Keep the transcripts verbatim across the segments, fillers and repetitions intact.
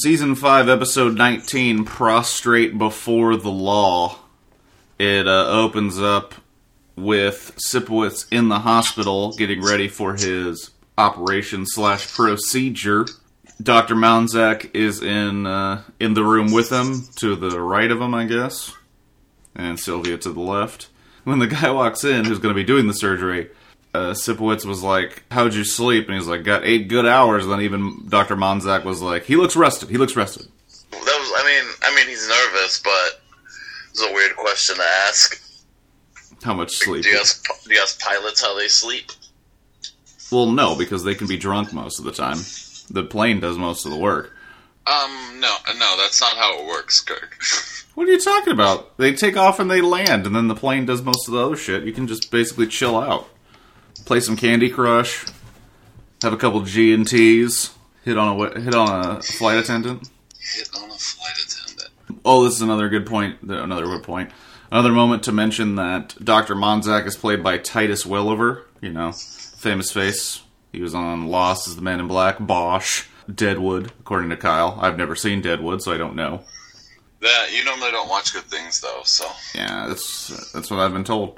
Season five, Episode nineteen, Prostrate Before the Law. It uh, opens up with Sipowicz in the hospital getting ready for his operation slash procedure. Doctor Mounzak is in uh, in the room with him, to the right of him, I guess. And Sylvia to the left. When the guy walks in, who's going to be doing the surgery, uh, Sipowicz was like, "How'd you sleep?" And he's like, "Got eight good hours." And then even Doctor Mounzak was like, "He looks rested. He looks rested." That was, I mean, I mean, he's nervous, but it's a weird question to ask. How much sleep? Do you ask, do you ask pilots how they sleep? Well, no, because they can be drunk most of the time. The plane does most of the work. Um, no, no, that's not how it works, Kirk. What are you talking about? They take off and they land, and then the plane does most of the other shit. You can just basically chill out. Play some Candy Crush. Have a couple G and T's. Hit on a, hit on a flight attendant. Hit on a flight attendant. Oh, this is another good point. Another good point. Another moment to mention that Doctor Mounzak is played by Titus Welliver. You know, famous face. He was on Lost as the Man in Black. Bosch. Deadwood, according to Kyle. I've never seen Deadwood, so I don't know. That you normally don't watch good things, though, so... Yeah, that's that's what I've been told.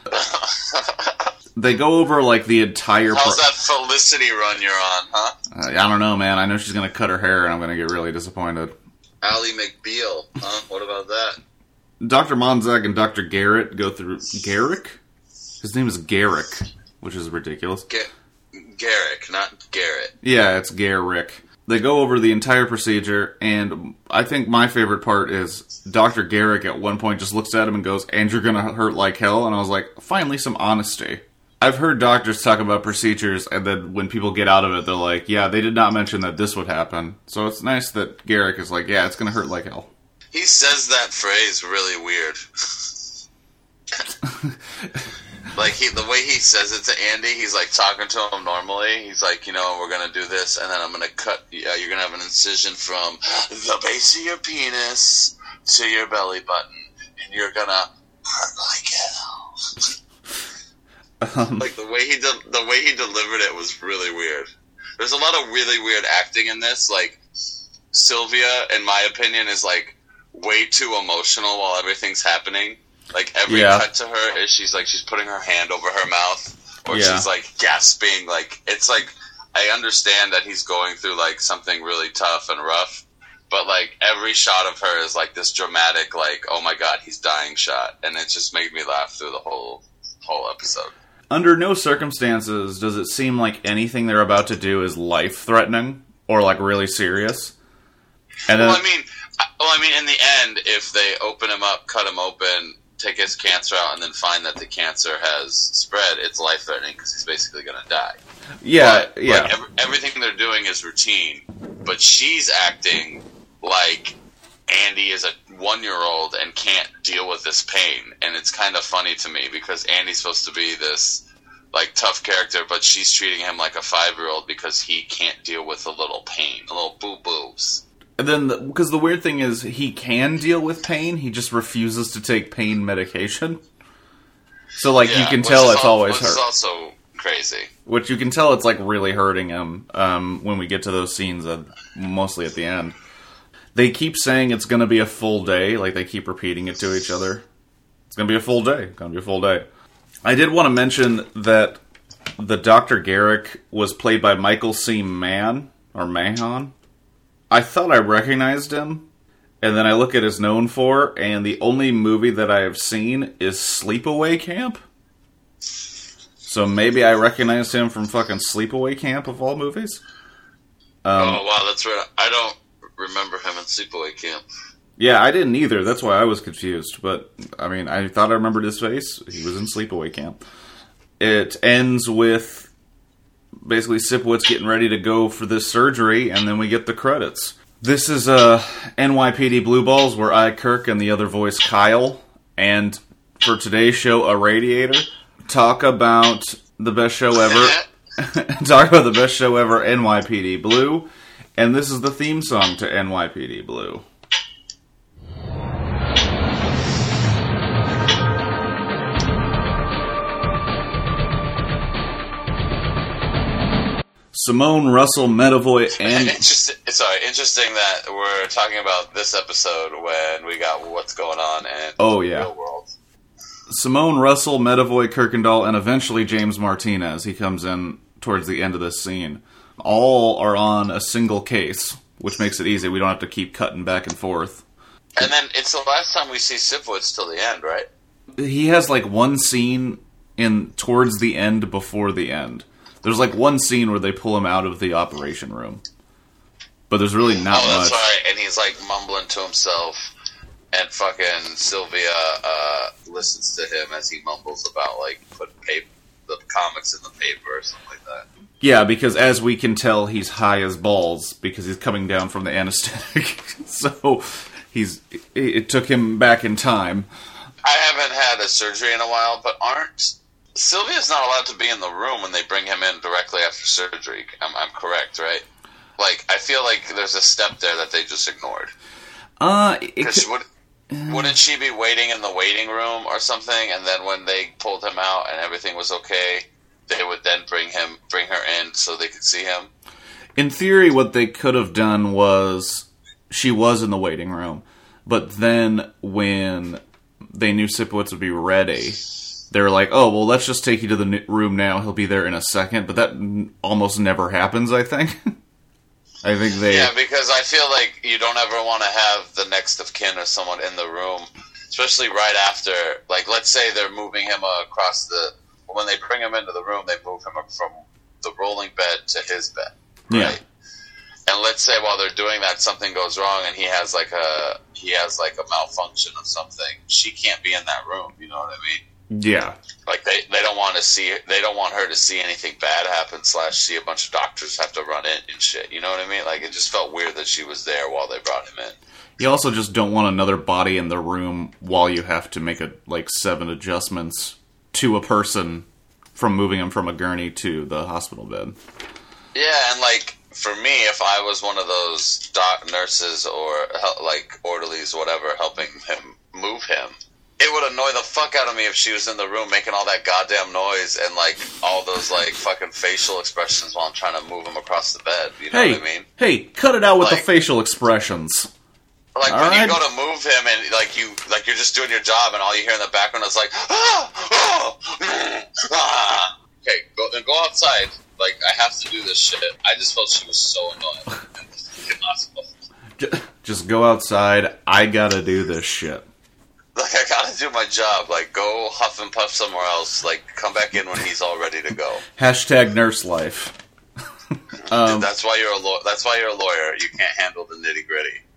They go over, like, the entire... How's pro- that Felicity run you're on, huh? Uh, I don't know, man. I know she's going to cut her hair, and I'm going to get really disappointed. Ally McBeal, huh? What about that? Doctor Mounzak and Doctor Garrett go through... Garrick? His name is Garrick, which is ridiculous. Ga- Garrick, not Garrett. Yeah, it's Garrick. They go over the entire procedure, and I think my favorite part is Doctor Garrick at one point just looks at him and goes, "And you're gonna hurt like hell?" And I was like, finally some honesty. I've heard doctors talk about procedures, and then when people get out of it, they're like, yeah, they did not mention that this would happen. So it's nice that Garrick is like, yeah, it's gonna hurt like hell. He says that phrase really weird. Like, he, the way he says it to Andy, he's like talking to him normally. He's like, you know, we're going to do this, and then I'm going to cut, yeah, you're going to have an incision from the base of your penis to your belly button, and you're going to hurt like hell. Um, like, the way he de- the way he delivered it was really weird. There's a lot of really weird acting in this. Like, Sylvia, in my opinion, is, like, way too emotional while everything's happening. Like, every yeah. cut to her is she's like, she's putting her hand over her mouth, or yeah. she's like gasping. Like, it's like, I understand that he's going through like something really tough and rough, but like every shot of her is like this dramatic, like, oh my god, he's dying shot. And it just made me laugh through the whole, whole episode. Under no circumstances does it seem like anything they're about to do is life-threatening or like really serious. And then, well, I mean, well, I mean, in the end, if they open him up, cut him open, take his cancer out, and then find that the cancer has spread, it's life-threatening because he's basically going to die. Yeah, but, yeah. Like, every, everything they're doing is routine, but she's acting like Andy is a one-year-old and can't deal with this pain, and it's kind of funny to me because Andy's supposed to be this like tough character, but she's treating him like a five-year-old because he can't deal with a little pain, a little boo-boos. And then, because the, the weird thing is, he can deal with pain, he just refuses to take pain medication. So, like, yeah, you can tell it's all, always which hurt. Which is also crazy. Which you can tell it's, like, really hurting him um, when we get to those scenes, uh, mostly at the end. They keep saying it's going to be a full day, like, they keep repeating it to each other. It's going to be a full day, it's going to be a full day. I did want to mention that the Doctor Garrick was played by Michael C. Mann, or Mahon. I thought I recognized him, and then I look at his known for, and the only movie that I have seen is Sleepaway Camp. So maybe I recognized him from fucking Sleepaway Camp of all movies. Um, oh, wow, that's right. I don't remember him in Sleepaway Camp. Yeah, I didn't either. That's why I was confused. But, I mean, I thought I remembered his face. He was in Sleepaway Camp. It ends with basically Sipowicz getting ready to go for this surgery, and then we get the credits. This is uh, N Y P D Blue Balls, where I, Kirk, and the other voice, Kyle, and for today's show, A Radiator, talk about the best show ever. Talk about the best show ever, N Y P D Blue, and this is the theme song to N Y P D Blue. Simone, Russell, Medavoy, and... Interesting, sorry, interesting that we're talking about this episode when we got what's going on in oh, the yeah. real world. Simone, Russell, Medavoy, Kirkendall, and eventually James Martinez. He comes in towards the end of this scene. All are on a single case, which makes it easy. We don't have to keep cutting back and forth. And then it's the last time we see Sipowicz till the end, right? He has like one scene in towards the end before the end. There's like one scene where they pull him out of the operation room. But there's really not oh, that's much. right. And he's like mumbling to himself. And fucking Sylvia uh, listens to him as he mumbles about, like, putting paper, the comics in the paper or something like that. Yeah, because as we can tell, he's high as balls because he's coming down from the anesthetic. So he's it took him back in time. I haven't had a surgery in a while, but aren't... Sylvia's not allowed to be in the room when they bring him in directly after surgery. I'm, I'm correct, right? Like, I feel like there's a step there that they just ignored. Uh, it Because would... Wouldn't she be waiting in the waiting room or something, and then when they pulled him out and everything was okay, they would then bring him, bring her in so they could see him? In theory, what they could have done was she was in the waiting room, but then when they knew Sipowicz would be ready, they were like, "Oh, well, let's just take you to the room now. He'll be there in a second." But that almost never happens, I think. I think they... Yeah, because I feel like you don't ever want to have the next of kin or someone in the room, especially right after, like, let's say they're moving him across the... When they bring him into the room, they move him up from the rolling bed to his bed, right? Yeah. And let's say while they're doing that, something goes wrong and he has, like, a he has like a malfunction of something. She can't be in that room, you know what I mean? Yeah. Like, they, they don't want to see... They don't want her to see anything bad happen, slash see a bunch of doctors have to run in and shit. You know what I mean? Like, it just felt weird that she was there while they brought him in. You also just don't want another body in the room while you have to make, a, like, seven adjustments to a person from moving him from a gurney to the hospital bed. Yeah, and, like, for me, if I was one of those doc nurses or, like, orderlies, whatever, helping him move him... It would annoy the fuck out of me if she was in the room making all that goddamn noise and, like, all those, like, fucking facial expressions while I'm trying to move him across the bed. You know hey, what I mean? Hey, cut it out with like, the facial expressions. Like, all when right? you go to move him and, like, you, like, you're just doing your job and all you hear in the background is, like, ah, oh, ah. Okay, go, then go outside. Like, I have to do this shit. I just felt she was so annoying in the fucking hospital. Just go outside. I gotta do this shit. Like, I gotta do my job. Like, go huff and puff somewhere else. Like, come back in when he's all ready to go. Hashtag nurse life. um, that's why you're a law- That's why you're a lawyer. You can't handle the nitty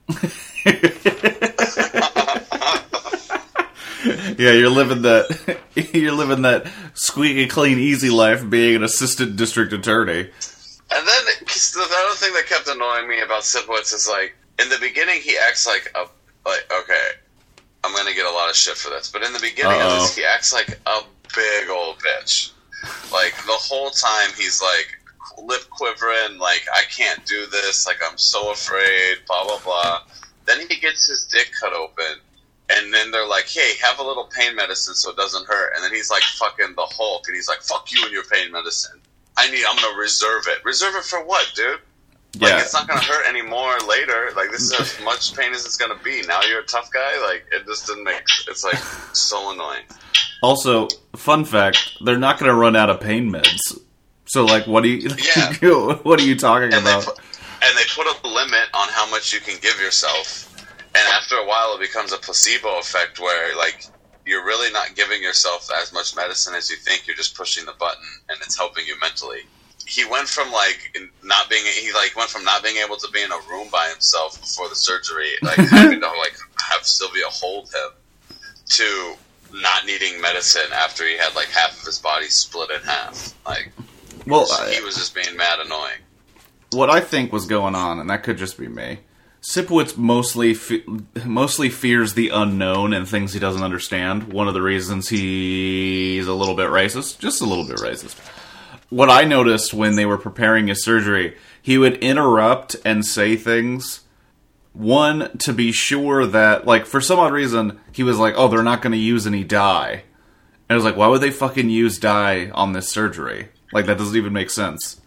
gritty. Yeah, you're living that. You're living that squeaky clean, easy life, being an assistant district attorney. And then the other thing that kept annoying me about Sipowicz is, like, in the beginning he acts like a like okay. I'm gonna get a lot of shit for this, but in the beginning Uh-oh. of this, he acts like a big old bitch. Like, the whole time he's like lip quivering, like, I can't do this, like, I'm so afraid, blah blah blah. Then he gets his dick cut open, and then they're like, hey, have a little pain medicine so it doesn't hurt. And then he's like fucking the Hulk, and he's like, fuck you and your pain medicine. I need, I'm gonna reserve it. Reserve it for what, dude? Like, Yeah. it's not going to hurt anymore later. Like, this is as much pain as it's going to be. Now you're a tough guy? Like, it just didn't make... It's, like, so annoying. Also, fun fact, they're not going to run out of pain meds. So, like, what do you... Yeah. What are you talking And about? they, put, and they put a limit on how much you can give yourself. And after a while, it becomes a placebo effect where, like, you're really not giving yourself as much medicine as you think. You're just pushing the button, and it's helping you mentally. He went from, like, not being, he, like, went from not being able to be in a room by himself before the surgery, like, having to, like, have Sylvia hold him, to not needing medicine after he had, like, half of his body split in half. Like, well, he I, was just being mad annoying. what I think was going on, and that could just be me, Sipowicz mostly fe- mostly fears the unknown and things he doesn't understand. One of the reasons he's a little bit racist, just a little bit racist. What I noticed when they were preparing his surgery, he would interrupt and say things. One, to be sure that, like, for some odd reason, he was like, oh, they're not going to use any dye. And I was like, why would they fucking use dye on this surgery? Like, that doesn't even make sense.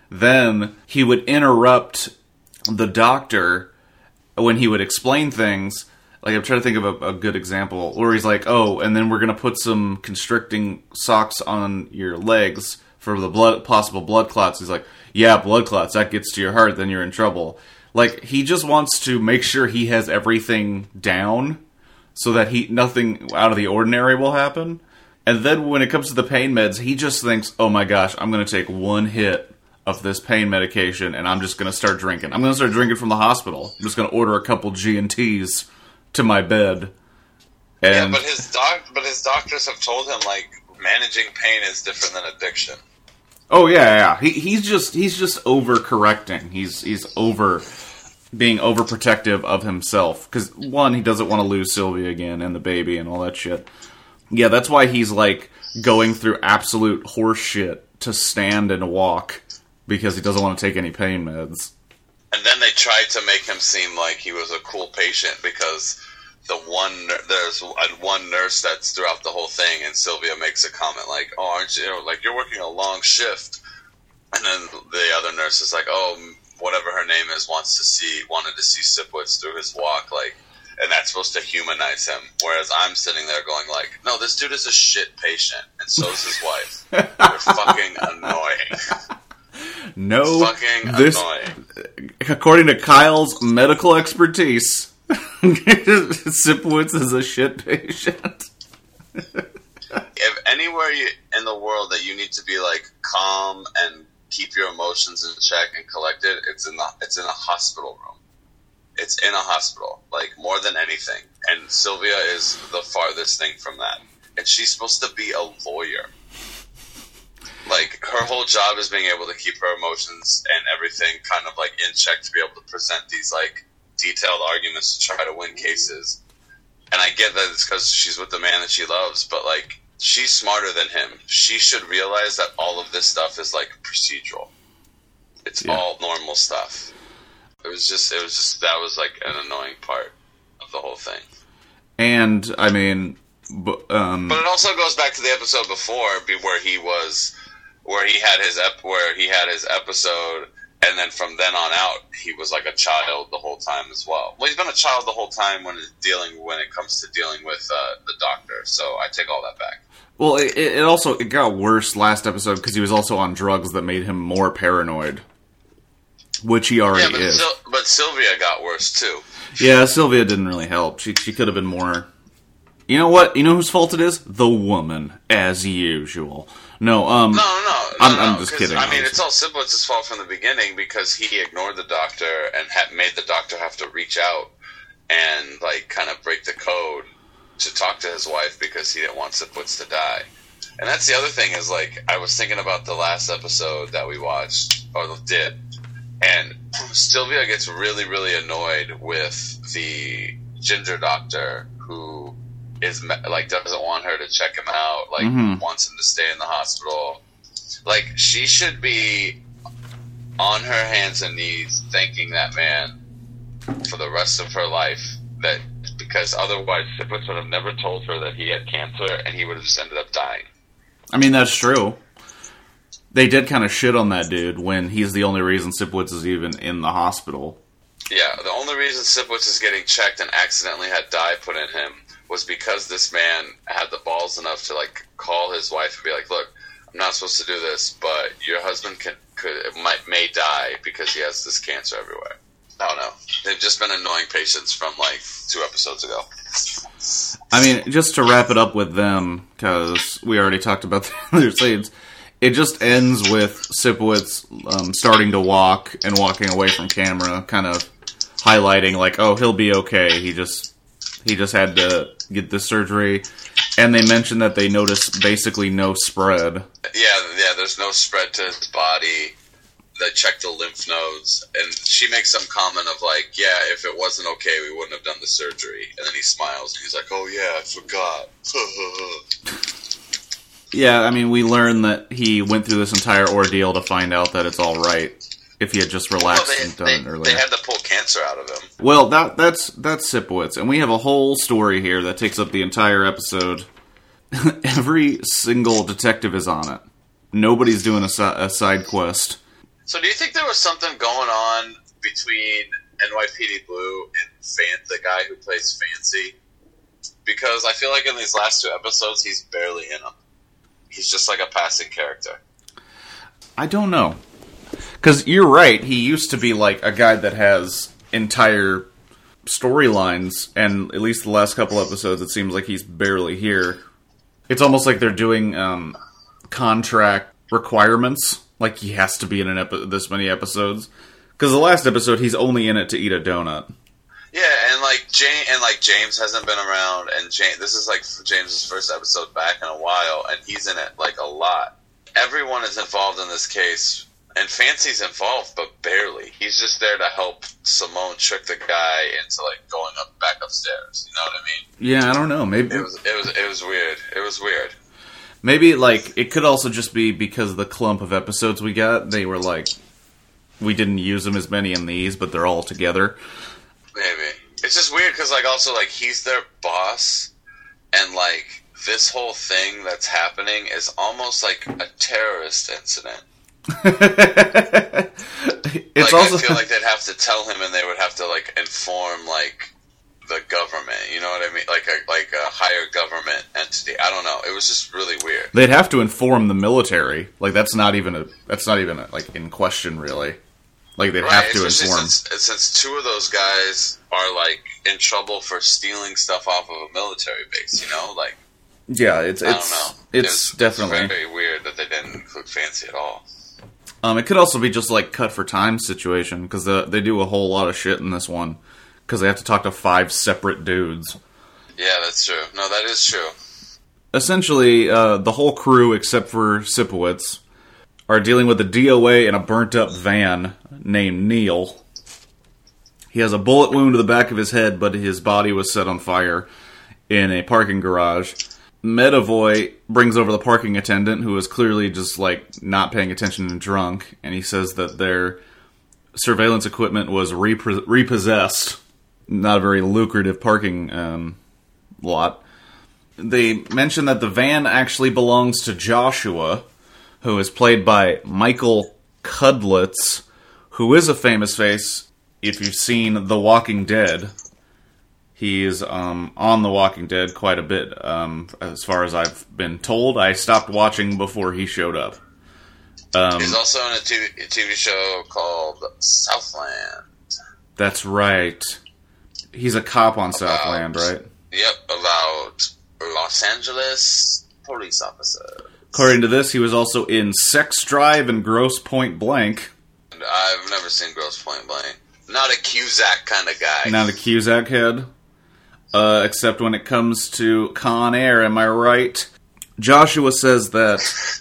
then he would interrupt the doctor when he would explain things. Like, I'm trying to think of a, a good example where he's like, oh, and then we're going to put some constricting socks on your legs for the blood, possible blood clots. He's like, yeah, blood clots, that gets to your heart, then you're in trouble. Like, he just wants to make sure he has everything down so that he nothing out of the ordinary will happen. And then when it comes to the pain meds, he just thinks, oh my gosh, I'm going to take one hit of this pain medication and I'm just going to start drinking. I'm going to start drinking from the hospital. I'm just going to order a couple G and T's to my bed. And yeah, but his doc, but his doctors have told him, like, managing pain is different than addiction. Oh yeah, yeah. He he's just he's just overcorrecting. He's he's over being overprotective of himself because one, he doesn't want to lose Sylvia again and the baby and all that shit. Yeah, that's why he's like going through absolute horse shit to stand and walk because he doesn't want to take any pain meds. And then they tried to make him seem like he was a cool patient because the one there's one nurse that's throughout the whole thing, and Sylvia makes a comment like, "Oh, aren't you, you know, like you're working a long shift?" And then the other nurse is like, "Oh, whatever her name is wants to see wanted to see Sipowicz through his walk," like, and that's supposed to humanize him. Whereas I'm sitting there going like, "No, this dude is a shit patient, and so is his wife. They're fucking annoying." No, fucking this, annoying. According to Kyle's medical expertise, Sipowicz is a shit patient. If anywhere you, in the world that you need to be like calm and keep your emotions in check and collected, it's in the it's in a hospital room. It's in a hospital, like more than anything. And Sylvia is the farthest thing from that. And she's supposed to be a lawyer. Like, her whole job is being able to keep her emotions and everything kind of, like, in check to be able to present these, like, detailed arguments to try to win cases. And I get that it's because she's with the man that she loves, but, like, she's smarter than him. She should realize that all of this stuff is, like, procedural. It's yeah. all normal stuff. It was just, it was just, that was, like, an annoying part of the whole thing. And, I mean, b- um... But it also goes back to the episode before, where he was... where he had his ep- where he had his episode, and then from then on out, he was like a child the whole time as well. Well, he's been a child the whole time when it's dealing when it comes to dealing with uh, the doctor. So I take all that back. Well, it, it also it got worse last episode because he was also on drugs that made him more paranoid, which he already yeah, but is. Sil- but Sylvia got worse too. Yeah, Sylvia didn't really help. She she could have been more. You know what? You know whose fault it is? The woman, as usual. No, um... No, no, no. I'm, no, I'm just kidding. I mean, it's all Sipowicz's fault from the beginning because he ignored the doctor and had made the doctor have to reach out and, like, kind of break the code to talk to his wife because he didn't want Sipowicz to die. And that's the other thing is, like, I was thinking about the last episode that we watched, or did, and Sylvia gets really, really annoyed with the ginger doctor who... is like doesn't want her to check him out, like mm-hmm. wants him to stay in the hospital. Like, she should be on her hands and knees thanking that man for the rest of her life, that because otherwise Sipowicz would have never told her that he had cancer and he would have just ended up dying. I mean, that's true. They did kind of shit on that dude when he's the only reason Sipowicz is even in the hospital. Yeah, the only reason Sipowicz is getting checked and accidentally had dye put in him was because this man had the balls enough to, like, call his wife and be like, look, I'm not supposed to do this, but your husband can, could might may die because he has this cancer everywhere. I don't know. They've just been annoying patients from, like, two episodes ago. I mean, just to wrap it up with them, because we already talked about the other scenes, it just ends with Sipowicz um, starting to walk and walking away from camera, kind of highlighting, like, oh, he'll be okay. He just... He just had to get the surgery, and they mentioned that they noticed basically no spread. Yeah, yeah, there's no spread to his body. They checked the lymph nodes, and she makes some comment of like, yeah, if it wasn't okay, we wouldn't have done the surgery. And then he smiles, and he's like, oh yeah, I forgot. Yeah, I mean, we learned that he went through this entire ordeal to find out that it's all right. If he had just relaxed well, they, and done they, it earlier. They had to pull cancer out of him. Well, that that's that's Sipowicz, and we have a whole story here that takes up the entire episode. Every single detective is on it. Nobody's doing a, a side quest. So do you think there was something going on between N Y P D Blue and Fan, the guy who plays Fancy? Because I feel like in these last two episodes, he's barely in them. He's just like a passing character. I don't know. Because you're right, he used to be like a guy that has entire storylines, and at least the last couple episodes, it seems like he's barely here. It's almost like they're doing um, contract requirements. Like he has to be in an epi- this many episodes. Because the last episode, he's only in it to eat a donut. Yeah, and like James, and like James hasn't been around, and James, this is like James's first episode back in a while, and he's in it like a lot. Everyone is involved in this case, and Fancy's involved, but barely. He's just there to help Simone trick the guy into like going up back upstairs. You know what I mean? Yeah, I don't know. Maybe it was it was it was weird. It was weird. Maybe like it could also just be because of the clump of episodes we got. They were like, we didn't use them as many in these, but they're all together. Maybe it's just weird because like also like he's their boss, and like this whole thing that's happening is almost like a terrorist incident. It's like, also I feel like they'd have to tell him, and they would have to like inform like the government. You know what I mean? Like a like a higher government entity. I don't know. It was just really weird. They'd have to inform the military. Like that's not even a that's not even a, like in question really. Like they'd right, have to especially inform. Since, since two of those guys are like in trouble for stealing stuff off of a military base. You know, like yeah, it's I it's don't know. it's, it's definitely it's very weird that they didn't include Fancy at all. Um, it could also be just like cut for time situation because the, they do a whole lot of shit in this one because they have to talk to five separate dudes. Yeah, that's true. No, that is true. Essentially, uh, the whole crew except for Sipowicz are dealing with a D O A in a burnt-up van named Neil. He has a bullet wound to the back of his head, but his body was set on fire in a parking garage. Medavoy brings over the parking attendant, who is clearly just, like, not paying attention and drunk, and he says that their surveillance equipment was repre- repossessed. Not a very lucrative parking um, lot. They mention that the van actually belongs to Joshua, who is played by Michael Cudlitz, who is a famous face if you've seen The Walking Dead. He's um, on The Walking Dead quite a bit, um, as far as I've been told. I stopped watching before he showed up. Um, He's also in a T V, a T V show called Southland. That's right. He's a cop on about, Southland, right? Yep, about Los Angeles police officers. According to this, he was also in Sex Drive and Gross Point Blank. I've never seen Gross Point Blank. Not a Cusack kind of guy. Not a Cusack head. Uh, except when it comes to Con Air, am I right? Joshua says that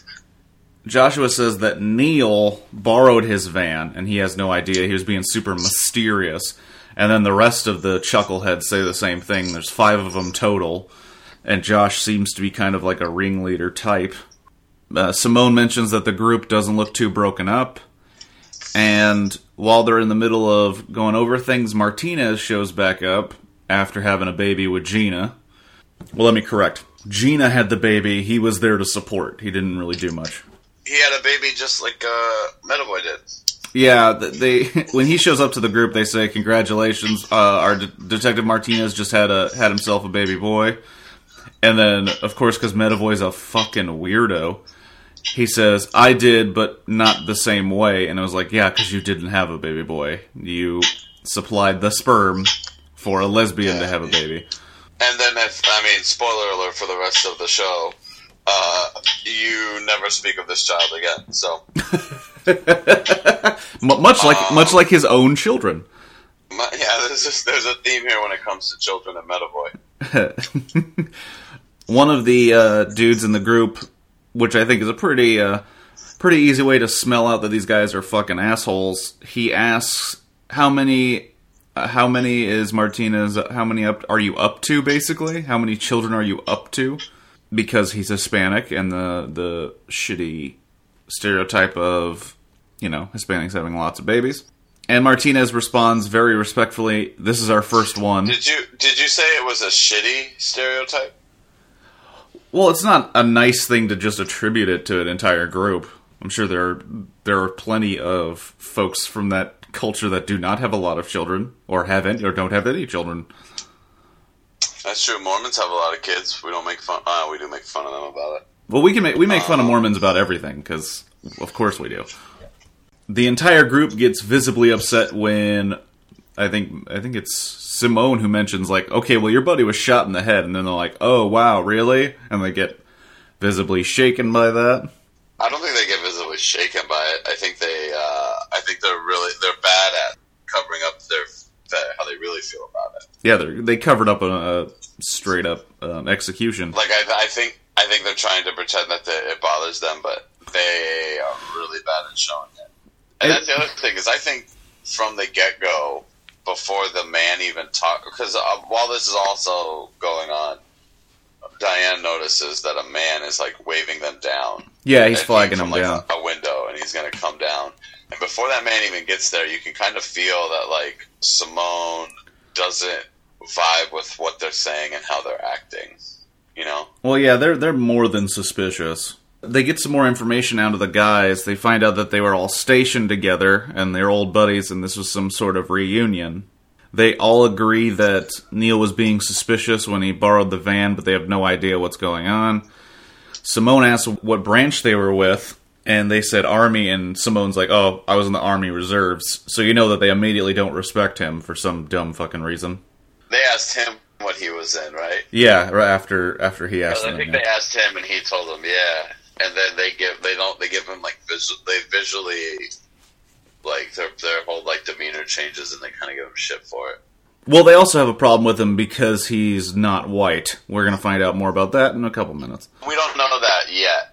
Joshua says that Neil borrowed his van, and he has no idea. He was being super mysterious. And then the rest of the chuckleheads say the same thing. There's five of them total, and Josh seems to be kind of like a ringleader type. Uh, Simone mentions that the group doesn't look too broken up, and while they're in the middle of going over things, Martinez shows back up after having a baby with Gina. Well, let me correct. Gina had the baby. He was there to support. He didn't really do much. He had a baby just like uh, Medavoy did. Yeah, they when he shows up to the group, they say, "Congratulations, uh, our de- Detective Martinez just had a had himself a baby boy." And then, of course, because Medavoy's a fucking weirdo, he says, "I did, but not the same way." And I was like, "Yeah, because you didn't have a baby boy. You supplied the sperm for a lesbian yeah. to have a baby." And then, if I mean, spoiler alert for the rest of the show, uh, you never speak of this child again. So, much like um, much like his own children. My, yeah, there's just, there's a theme here when it comes to children and Medavoy. One of the uh, dudes in the group, which I think is a pretty uh, pretty easy way to smell out that these guys are fucking assholes. He asks, "How many?" Uh, how many is Martinez, how many up are you up to, basically? How many children are you up to? Because he's Hispanic, and the the shitty stereotype of, you know, Hispanics having lots of babies. And Martinez responds very respectfully, "This is our first one." Did you did you say it was a shitty stereotype? Well, it's not a nice thing to just attribute it to an entire group. I'm sure there are, there are plenty of folks from that culture that do not have a lot of children, or have any, or don't have any children. That's true. Mormons have a lot of kids. We don't make fun. Uh, we do make fun of them about it. Well, we can make we make fun of Mormons about everything, because of course we do. The entire group gets visibly upset when I think I think it's Simone who mentions, like, okay, well, your buddy was shot in the head, and then they're like, oh wow, really? And they get visibly shaken by that. I don't think they get visibly shaken by it. I think they, uh, I think they're really they're bad at covering up their, their how they really feel about it. Yeah, they they covered up a, a straight up um, execution. Like I, I think I think they're trying to pretend that they, it bothers them, but they are really bad at showing it. And that's the other thing, is I think from the get-go, before the man even talk, because uh, while this is also going on, Diane notices that a man is like waving them down. Yeah, he's flagging from, them like, down. A window, and he's going to come down. And before that man even gets there, you can kind of feel that like Simone doesn't vibe with what they're saying and how they're acting. You know? Well, yeah, they're they're more than suspicious. They get some more information out of the guys. They find out that they were all stationed together, and they're old buddies, and this was some sort of reunion. They all agree that Neil was being suspicious when he borrowed the van, but they have no idea what's going on. Simone asks what branch they were with, and they said Army, and Simone's like, oh, I was in the Army Reserves. So you know that they immediately don't respect him for some dumb fucking reason. They asked him what he was in, right? Yeah, right after after he asked I them. think yeah. they asked him, and he told them, yeah. And then they give they don't they give him like visual they visually like their their whole like demeanor changes, and they kind of give him shit for it. Well, they also have a problem with him because he's not white. We're gonna find out more about that in a couple minutes. We don't know that yet.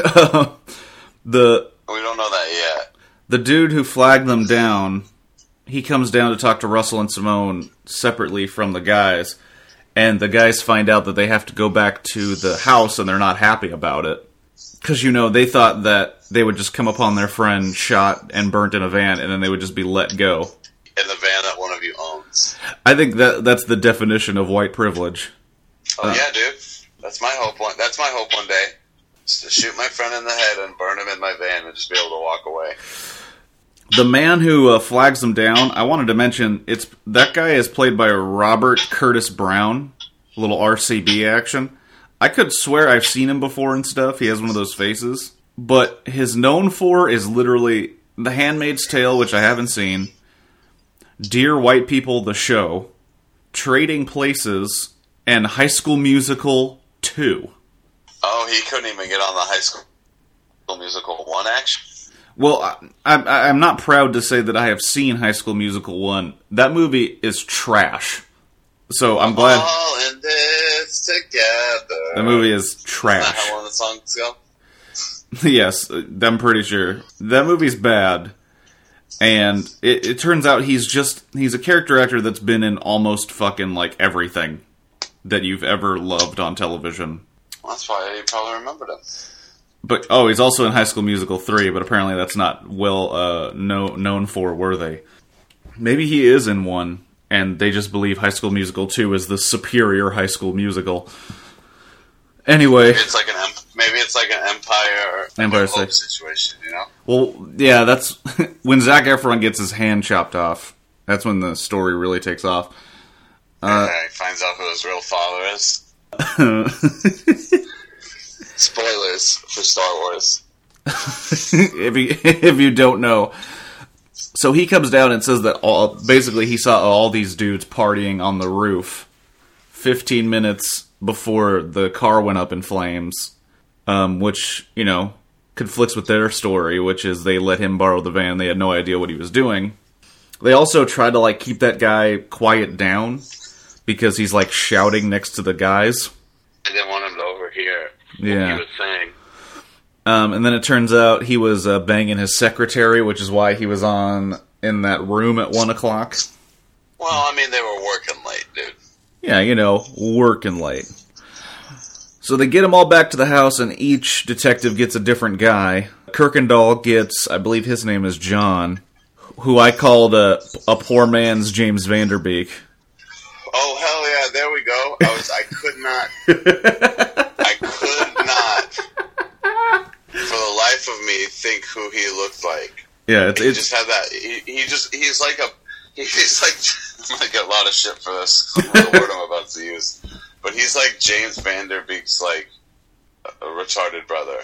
the we don't know that yet. The dude who flagged them down, he comes down to talk to Russell and Simone separately from the guys, and the guys find out that they have to go back to the house, and they're not happy about it. Because, you know, they thought that they would just come upon their friend shot and burnt in a van, and then they would just be let go. In the van that one of you owns. I think that that's the definition of white privilege. Oh, uh, yeah, dude. That's my hope one. That's my hope one day. Just to shoot my friend in the head and burn him in my van and just be able to walk away. The man who uh, flags them down, I wanted to mention, it's that guy is played by Robert Curtis Brown. A little R C B action. I could swear I've seen him before and stuff. He has one of those faces. But his known for is literally The Handmaid's Tale, which I haven't seen, Dear White People, the show, Trading Places, and High School Musical two. Oh, he couldn't even get on the High School Musical one, actually? Well, I, I, I'm not proud to say that I have seen High School Musical one. That movie is trash. So I'm glad... All in this together. The movie is trash. Is that how one of the songs go? Yes, I'm pretty sure. That movie's bad. And it, it turns out he's just... He's a character actor that's been in almost fucking, like, everything that you've ever loved on television. Well, that's why you probably remembered him. But, oh, he's also in High School Musical three, but apparently that's not well uh, know, known for, were they? Maybe he is in one, and they just believe High School Musical two is the superior High School Musical. Anyway. Maybe it's like an, maybe it's like an Empire, Empire Hope situation, you know? Well, yeah, that's... when Zac Efron gets his hand chopped off, that's when the story really takes off. Uh, yeah, he finds out who his real father is. Spoilers for Star Wars. if you if you don't know. So he comes down and says that all, basically he saw all these dudes partying on the roof fifteen minutes before the car went up in flames, um, which, you know, conflicts with their story, which is they let him borrow the van. They had no idea what he was doing. They also tried to, like, keep that guy quiet down because he's, like, shouting next to the guys. I didn't want him to overhear yeah. what he was saying. Um, and then it turns out he was uh, banging his secretary, which is why he was on in that room at one o'clock. Well, I mean, they were working late, dude. Yeah, you know, working late. So they get them all back to the house, and each detective gets a different guy. Kirkendall gets, I believe his name is John, who I called a, a poor man's James Vanderbeek. Oh, hell yeah, there we go. I was, I could not, I could not, for the life of me think who he looked like. Yeah, it's, he it's just had that. He, he just he's like a he's like I'm gonna get a lot of shit for this the word I'm about to use, but he's like James Van Der Beek's like a retarded brother.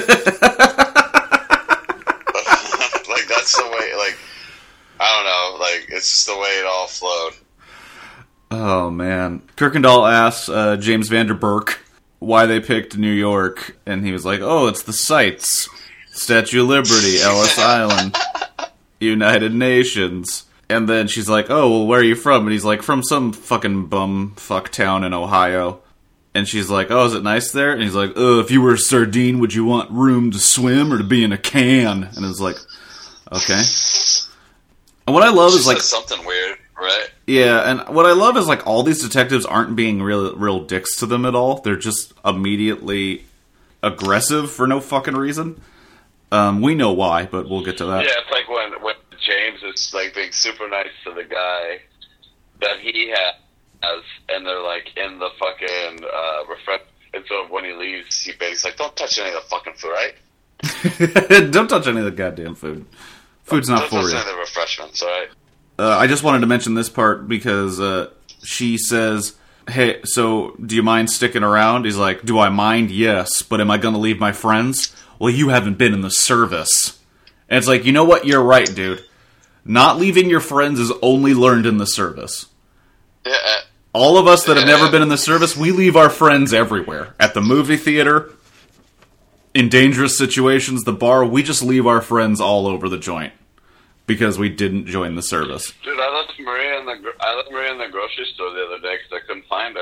Like that's the way. Like I don't know. Like it's just the way it all flowed. Oh man, Kirkendall asks uh, James Van Der Beek why they picked New York, and he was like, "Oh, it's the sights: Statue of Liberty, Ellis Island, United Nations." And then she's like, "Oh, well, where are you from?" And he's like, "From some fucking bum fuck town in Ohio." And she's like, "Oh, is it nice there?" And he's like, "Oh, if you were a sardine, would you want room to swim or to be in a can?" And it's like, okay. And what I love she is like something weird, right? Yeah, and what I love is like all these detectives aren't being real, real dicks to them at all. They're just immediately aggressive for no fucking reason. Um, we know why, but we'll get to that. Yeah, it's like when when James is like being super nice to the guy that he has, and they're like in the fucking uh, refresh. And so when he leaves, he basically like, "Don't touch any of the fucking food, right? Don't touch any of the goddamn food. Food's not Don't for touch you." any of the refreshments, all right?" Uh, I just wanted to mention this part because uh, she says, "Hey, so do you mind sticking around?" He's like, "Do I mind? Yes, but am I going to leave my friends?" "Well, you haven't been in the service." And it's like, you know what? You're right, dude. Not leaving your friends is only learned in the service. Yeah. All of us that have Yeah. never been in the service, we leave our friends everywhere. At the movie theater, in dangerous situations, the bar, we just leave our friends all over the joint. Because we didn't join the service. Dude, I left Maria in the gro- I left Maria in the grocery store the other day because I couldn't find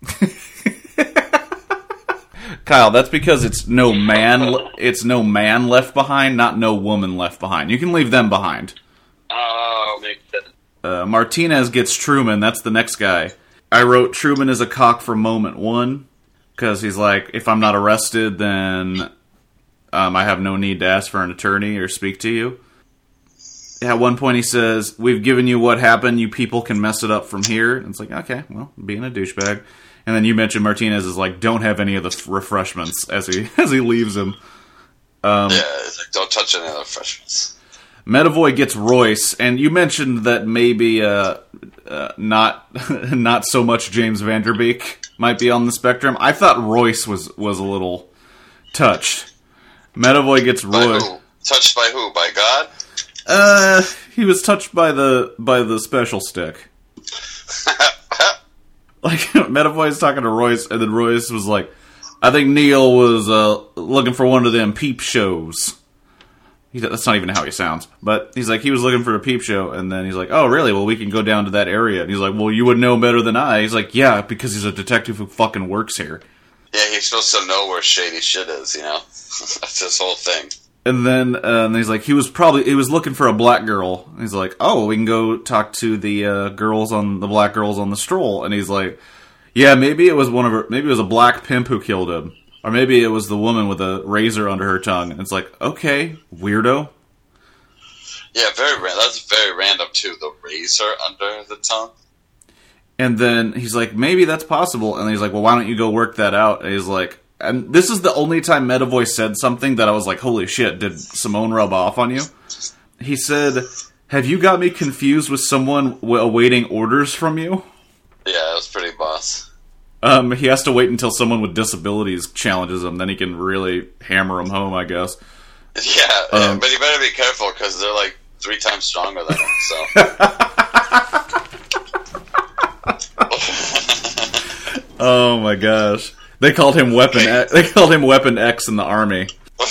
her. Kyle, that's because it's no man. It's no man left behind, not no woman left behind. You can leave them behind. Oh, makes sense. Uh, Martinez gets Truman. That's the next guy. I wrote Truman is a cock from moment one because he's like, if I'm not arrested, then um, I have no need to ask for an attorney or speak to you. At one point he says, "We've given you what happened, you people can mess it up from here." And it's like, okay, well, being a douchebag. And then you mentioned Martinez is like, "Don't have any of the f- refreshments," as he as he leaves him. Um, Yeah, it's like, don't touch any of the refreshments. Medavoy gets Royce, and you mentioned that maybe uh, uh, not not so much James Van Der Beek might be on the spectrum. I thought Royce was, was a little touched. Medavoy gets By Royce. who? Touched by who? By God? Uh, he was touched by the by the special stick. Like, Medavoy's talking to Royce, and then Royce was like, "I think Neil was uh, looking for one of them peep shows." He, that's not even how he sounds. But he's like, he was looking for a peep show, and then he's like, "Oh, really? Well, we can go down to that area." And he's like, "Well, you would know better than I." He's like, "Yeah, because he's a detective who fucking works here." Yeah, he's supposed to know where shady shit is, you know? That's his whole thing. And then uh, and he's like, he was probably he was looking for a black girl. He's like, "Oh, we can go talk to the uh, girls on the black girls on the stroll." And he's like, "Yeah, maybe it was one of her. Maybe it was a black pimp who killed him, or maybe it was the woman with a razor under her tongue." And it's like, okay, weirdo. Yeah, very ra- that's very random too. The razor under the tongue. And then he's like, maybe that's possible. And he's like, well, why don't you go work that out? And he's like, and this is the only time Medavoy said something that I was like, holy shit, did Simone rub off on you? He said, "Have you got me confused with someone w- awaiting orders from you?" Yeah, it was pretty boss. Um, he has to wait until someone with disabilities challenges him, then he can really hammer him home, I guess. Yeah, Um, yeah, but you better be careful because they're like three times stronger than him. So. Oh my gosh. They called him Weapon X, they called him Weapon X in the army.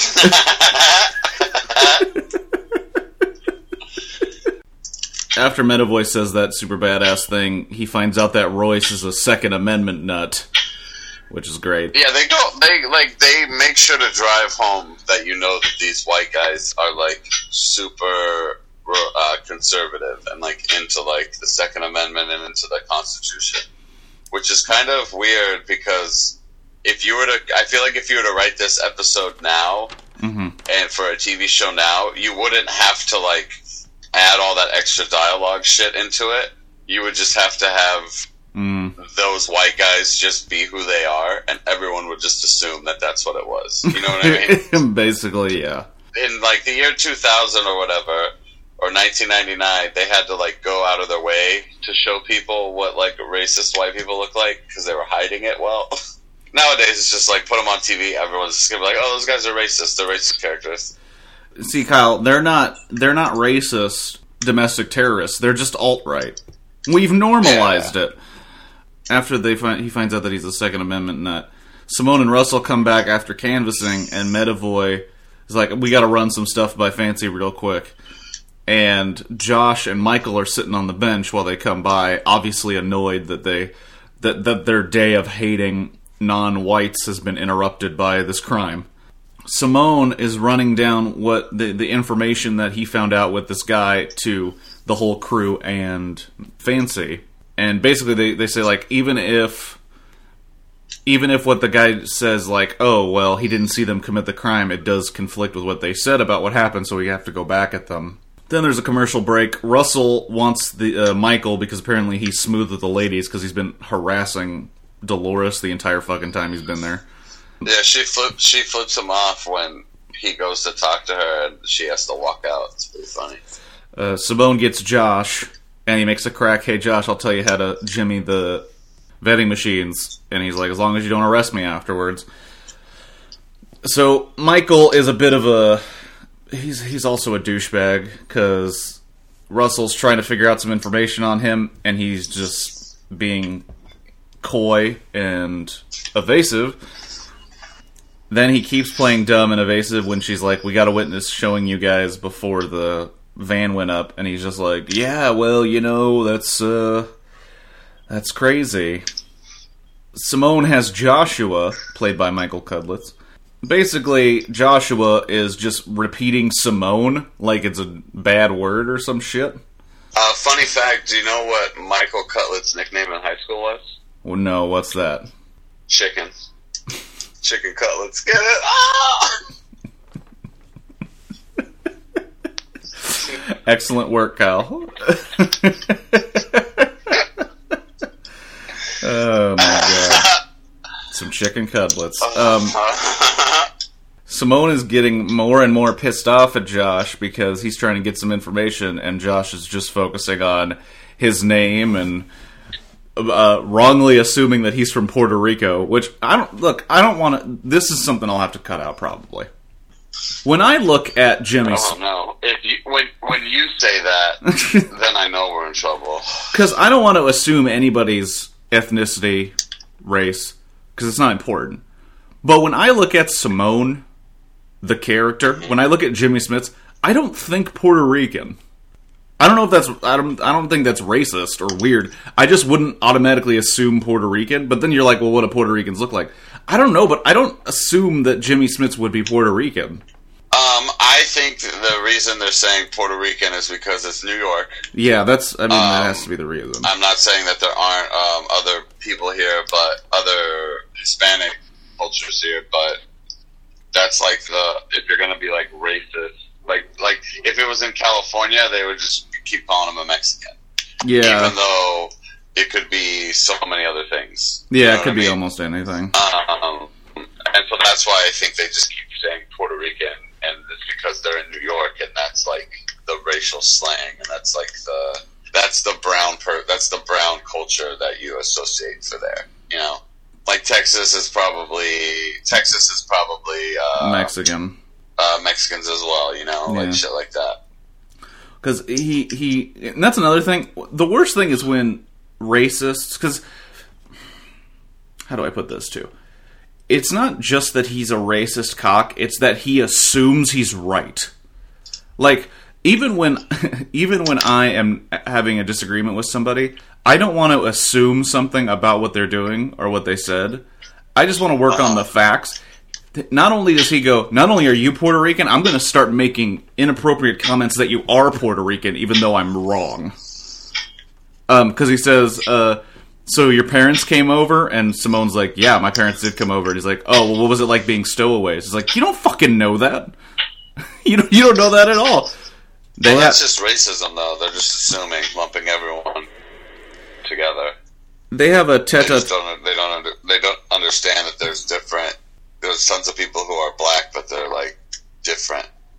After Medavoy says that super badass thing, he finds out that Royce is a Second Amendment nut, which is great. Yeah, they go. They like they make sure to drive home that you know that these white guys are like super uh, conservative and like into like the Second Amendment and into the Constitution, which is kind of weird because if you were to, I feel like if you were to write this episode now Mm-hmm. and for a T V show now, you wouldn't have to like add all that extra dialogue shit into it. You would just have to have Mm. those white guys just be who they are, and everyone would just assume that that's what it was. You know what I mean? Basically, yeah. in like the year two thousand or whatever, or nineteen ninety-nine, they had to like go out of their way to show people what like racist white people look like because they were hiding it well. Nowadays, it's just like put them on T V. Everyone's just gonna be like, "Oh, those guys are racist. They're racist characters." See, Kyle, they're not they're not racist domestic terrorists. They're just alt-right. We've normalized yeah. it. After they find he finds out that he's a Second Amendment nut, Simone and Russell come back after canvassing, and Medavoy is like, "We got to run some stuff by Fancy real quick." And Josh and Michael are sitting on the bench while they come by, obviously annoyed that they that that their day of hating non-whites has been interrupted by this crime. Simone is running down what the, the information that he found out with this guy to the whole crew and Fancy. And basically they, they say, like, even if even if what the guy says, like, oh, well, he didn't see them commit the crime, it does conflict with what they said about what happened, so we have to go back at them. Then there's a commercial break. Russell wants the uh, Michael, because apparently he's smooth with the ladies, because he's been harassing Dolores the entire fucking time he's been there. Yeah, she flips she flips him off when he goes to talk to her, and she has to walk out. It's pretty funny. Uh, Simone gets Josh, and he makes a crack. Hey, Josh, I'll tell you how to jimmy the vending machines. And he's like, as long as you don't arrest me afterwards. So Michael is a bit of a... He's he's also a douchebag, because Russell's trying to figure out some information on him, and he's just being coy and evasive. Then he keeps playing dumb and evasive when she's like, we got a witness showing you guys before the van went up, and he's just like, yeah, well, you know, that's uh that's crazy. Simone has Joshua, played by Michael Cudlitz. Basically, Joshua is just repeating Simone like it's a bad word or some shit. Uh, funny fact, do you know what Michael Cutlett's nickname in high school was? Well, no, what's that? Chicken. Chicken cutlets. Get it? Ah! Excellent work, Kyle. Oh, my God. Some chicken cutlets. Um, Simone is getting more and more pissed off at Josh because he's trying to get some information, and Josh is just focusing on his name and uh, wrongly assuming that he's from Puerto Rico. Which I don't look. I don't want to. This is something I'll have to cut out probably. When I look at Jimmy, oh no! If you when when you say that, then I know we're in trouble. Because I don't want to assume anybody's ethnicity, race, because it's not important. But when I look at Simone, the character, when I look at Jimmy Smits, I don't think Puerto Rican. I don't know if that's I don't I don't think that's racist or weird. I just wouldn't automatically assume Puerto Rican. But then you're like, well, what do Puerto Ricans look like? I don't know, but I don't assume that Jimmy Smits would be Puerto Rican. Um, I think the reason they're saying Puerto Rican is because it's New York. Yeah, that's. I mean, um, that has to be the reason. I'm not saying that there aren't um, other people here, but other Hispanic cultures here. But that's like the if you're gonna be like racist, like like if it was in California, they would just keep calling him a Mexican. Yeah, even though it could be so many other things. Yeah, you know it could be I mean? almost anything. Um, and so that's why I think they just keep saying Puerto Rican, and it's because they're in New York, and that's like the racial slang, and that's like the that's the brown per that's the brown culture that you associate for there. You know, like Texas is probably Texas is probably uh, Mexican, uh, Mexicans as well. You know, yeah. like shit like that. Because he he, and that's another thing. The worst thing is when racists, because how do I put this too? It's not just that he's a racist cock, it's that he assumes he's right. Like, even when even when I am having a disagreement with somebody, I don't want to assume something about what they're doing or what they said. I just want to work on the facts. Not only does he go, not only are you Puerto Rican, I'm going to start making inappropriate comments that you are Puerto Rican, even though I'm wrong. Um, because he says, uh... so your parents came over? And Simone's like, yeah, my parents did come over. And he's like, oh, well, what was it like being stowaways? He's like, you don't fucking know that. you don't, you don't know that at all. They well, ha- that's just racism, though. They're just assuming, lumping everyone together. They have a They, tete. just don't, they don't. Under, they don't understand that there's different. There's tons of people who are black, but they're like different.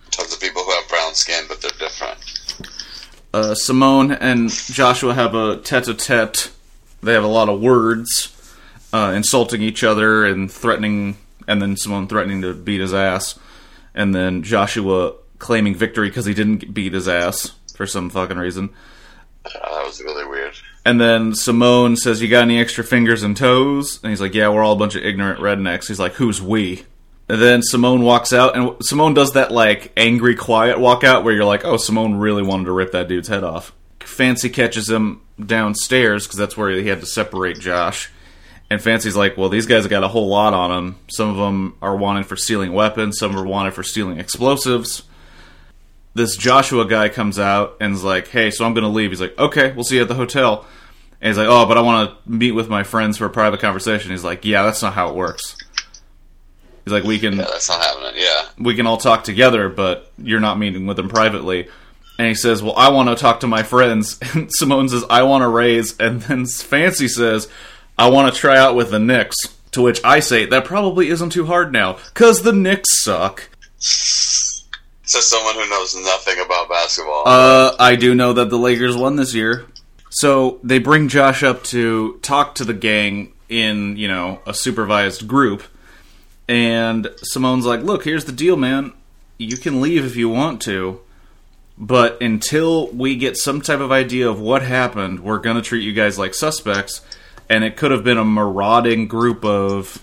Tons of people who have brown skin, but they're different. Uh, Simone and Joshua have a tete-a-tete. They have a lot of words, uh, insulting each other and threatening, and then Simone threatening to beat his ass, and then Joshua claiming victory because he didn't beat his ass for some fucking reason. Uh, that was really weird. And then Simone says, "You got any extra fingers and toes?" And he's like, "Yeah, we're all a bunch of ignorant rednecks." He's like, "Who's we?" And then Simone walks out, and Simone does that, like, angry, quiet walkout where you're like, oh, Simone really wanted to rip that dude's head off. Fancy catches him downstairs, because that's where he had to separate Josh. And Fancy's like, well, these guys have got a whole lot on them. Some of them are wanted for stealing weapons, some are wanted for stealing explosives. This Joshua guy comes out and is like, hey, so I'm going to leave. He's like, okay, we'll see you at the hotel. And he's like, oh, but I want to meet with my friends for a private conversation. He's like, yeah, that's not how it works. He's like, we can, yeah, that's not happening, yeah. We can all talk together, but you're not meeting with them privately. And he says, well, I want to talk to my friends. And Simone says, I want to raise. And then Fancy says, I want to try out with the Knicks. To which I say, that probably isn't too hard now, because the Knicks suck. Says someone who knows nothing about basketball. Uh, I do know that the Lakers won this year. So they bring Josh up to talk to the gang in, you know, a supervised group. And Simone's like, look, here's the deal, man. You can leave if you want to, but until we get some type of idea of what happened, we're going to treat you guys like suspects. And it could have been a marauding group of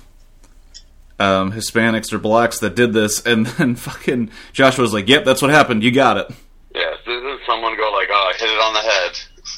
um, Hispanics or blacks that did this. And then fucking Joshua's like, yep, that's what happened. You got it. Yeah, didn't someone go like, oh, I hit it on the head?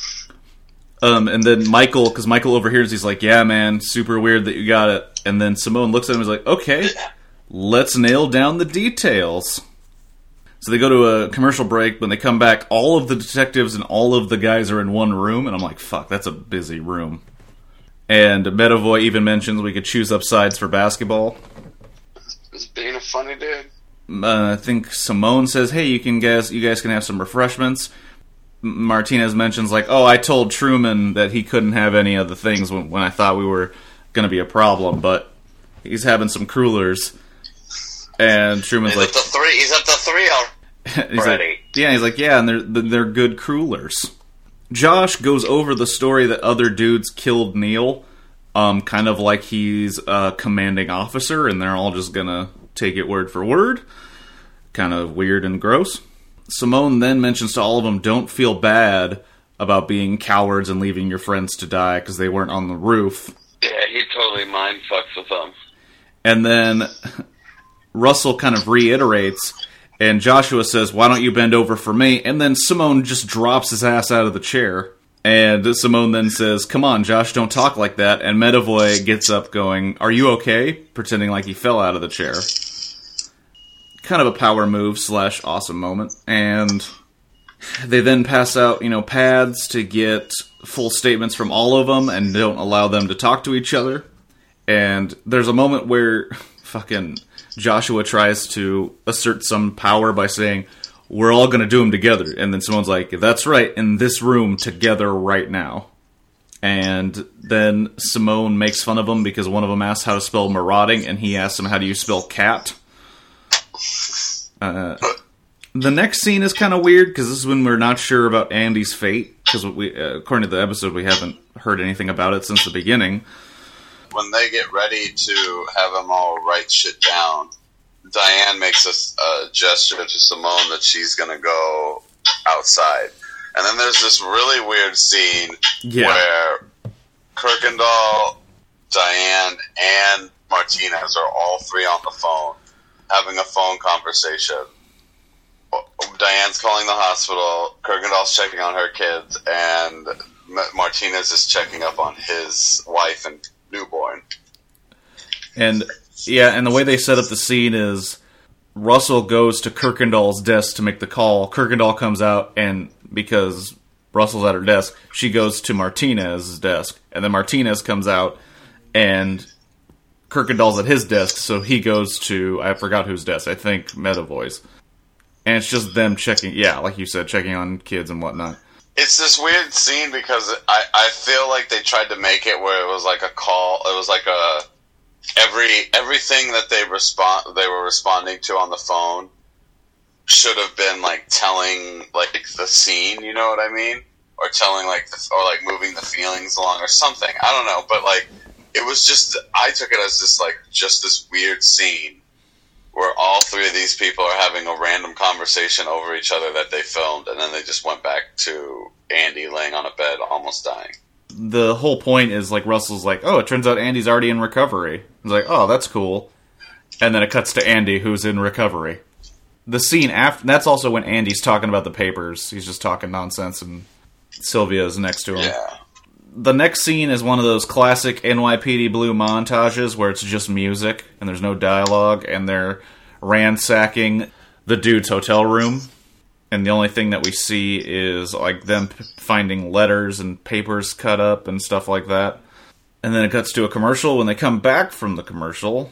Um, and then Michael, because Michael overhears, he's like, yeah, man, super weird that you got it. And then Simone looks at him and is like, okay, let's nail down the details. So they go to a commercial break. When they come back, all of the detectives and all of the guys are in one room. And I'm like, fuck, that's a busy room. And Medavoy even mentions we could choose up sides for basketball. Just being a funny dude. Uh, I think Simone says, hey, you can guys, you guys can have some refreshments. Martinez mentions, like, oh, I told Truman that he couldn't have any of the things when, when I thought we were going to be a problem, but he's having some crullers. And Truman's he's like... Up to three. He's up to three already. he's like, yeah, he's like, yeah, and they're, they're good crullers. Josh goes over the story that other dudes killed Neil, um, kind of like he's a commanding officer, and they're all just going to take it word for word. Kind of weird and gross. Simone then mentions to all of them, don't feel bad about being cowards and leaving your friends to die because they weren't on the roof. Yeah, he totally mind fucks with them. And then Russell kind of reiterates, and Joshua says, why don't you bend over for me? And then Simone just drops his ass out of the chair. And Simone then says, come on, Josh, don't talk like that. And Medavoy gets up going, are you okay? Pretending like he fell out of the chair. Kind of a power move slash awesome moment. And they then pass out, you know, pads to get full statements from all of them and don't allow them to talk to each other. And there's a moment where fucking Joshua tries to assert some power by saying, we're all going to do them together. And then someone's like, that's right, in this room together right now. And then Simone makes fun of him because one of them asks how to spell marauding, and he asks him, how do you spell cat? Uh, the next scene is kind of weird because this is when we're not sure about Andy's fate, because we, uh, according to the episode, we haven't heard anything about it since the beginning. When they get ready to have them all write shit down, Diane makes a, a gesture to Simone that she's going to go outside. And then there's this really weird scene yeah. where Kirkendall, Diane, and Martinez are all three on the phone, having a phone conversation. Diane's calling the hospital, Kirkendall's checking on her kids, and Martinez is checking up on his wife and newborn. And, yeah, and the way they set up the scene is Russell goes to Kirkendall's desk to make the call. Kirkendall comes out, and because Russell's at her desk, she goes to Martinez's desk. And then Martinez comes out, and Kirkendall's at his desk, so he goes to, I forgot whose desk, I think Medavoy's. And it's just them checking, yeah, like you said, checking on kids and whatnot. It's this weird scene because I, I feel like they tried to make it where it was like a call, it was like a, every, everything that they respond, they were responding to on the phone should have been like telling like the scene, you know what I mean? Or telling like the, or like moving the feelings along or something. I don't know, but like it was just I took it as this like just this weird scene where all three of these people are having a random conversation over each other that they filmed, and then they just went back to Andy laying on a bed almost dying. The whole point is, like, Russell's like, oh, it turns out Andy's already in recovery. He's like, oh, that's cool. And then it cuts to Andy, who's in recovery. The scene after, that's also when Andy's talking about the papers. He's just talking nonsense, and Sylvia's next to him. Yeah. The next scene is one of those classic N Y P D Blue montages where it's just music and there's no dialogue, and they're ransacking the dude's hotel room, and the only thing that we see is like them p- finding letters and papers cut up and stuff like that. And then it cuts to a commercial. When they come back from the commercial,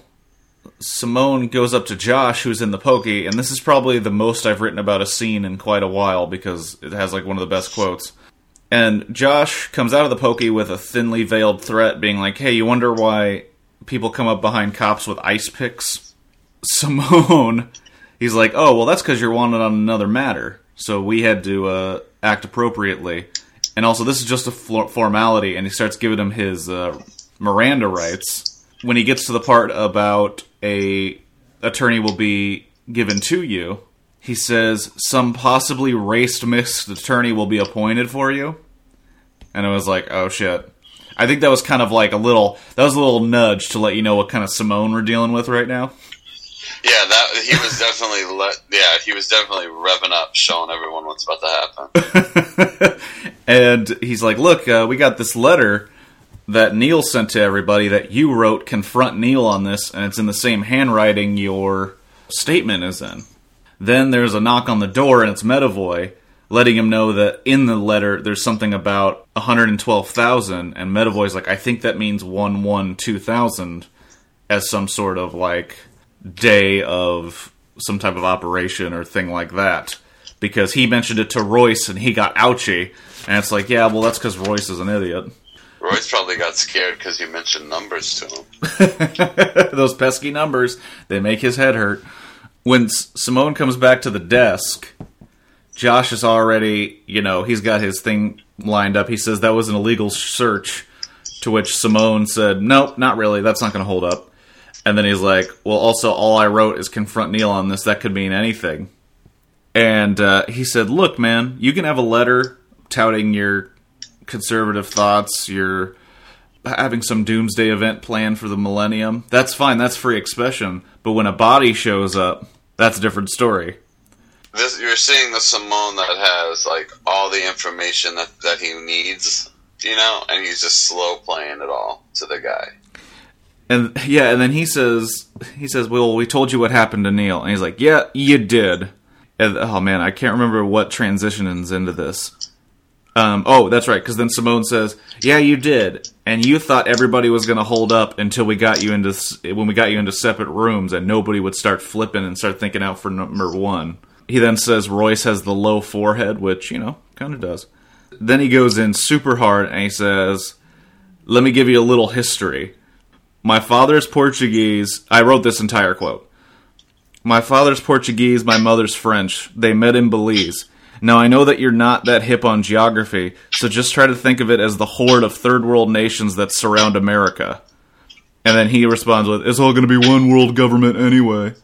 Simone goes up to Josh, who's in the pokey, and this is probably the most I've written about a scene in quite a while because it has like one of the best quotes. And Josh comes out of the pokey with a thinly veiled threat, being like, hey, you wonder why people come up behind cops with ice picks? Simone, he's like, oh, well, that's because you're wanted on another matter, so we had to uh, act appropriately. And also, this is just a fl- formality, and he starts giving him his uh, Miranda rights. When he gets to the part about a attorney will be given to you, he says, some possibly race-mixed attorney will be appointed for you. And it was like, oh shit. I think that was kind of like a little, that was a little nudge to let you know what kind of Simone we're dealing with right now. Yeah, that he was definitely, le- yeah, he was definitely revving up, showing everyone what's about to happen. And he's like, look, uh, we got this letter that Neil sent to everybody that you wrote, confront Neil on this, and it's in the same handwriting your statement is in. Then there's a knock on the door, and it's Medavoy, letting him know that in the letter there's something about one hundred twelve thousand, and Medavoy's like, I think that means one one two thousand, as some sort of, like, day of some type of operation or thing like that. Because he mentioned it to Royce, and he got ouchy, and it's like, yeah, well, that's because Royce is an idiot. Royce probably got scared because you mentioned numbers to him. Those pesky numbers, they make his head hurt. When S- Simone comes back to the desk, Josh is already, you know, he's got his thing lined up. He says that was an illegal search, to which Simone said, nope, not really, that's not going to hold up. And then he's like, well, also, all I wrote is confront Neil on this, that could mean anything. And uh, he said, look, man, you can have a letter touting your conservative thoughts, you're having some doomsday event planned for the millennium. That's fine, that's free expression. But when a body shows up, that's a different story. This, you're seeing the Simone that has like all the information that, that he needs, you know, and he's just slow playing it all to the guy. And yeah, and then he says, he says, well, we told you what happened to Neil. And he's like, yeah, you did. And, oh man, I can't remember what transitions into this. Um, oh, that's right, because then Simone says, yeah, you did, and you thought everybody was going to hold up until we got you into, when we got you into separate rooms, and nobody would start flipping and start thinking out for number one. He then says Royce has the low forehead, which, you know, kind of does. Then he goes in super hard, and he says, let me give you a little history. My father's Portuguese, I wrote this entire quote. My father's Portuguese, my mother's French. They met in Belize. Now, I know that you're not that hip on geography, so just try to think of it as the horde of third world nations that surround America. And then he responds with, it's all going to be one world government anyway.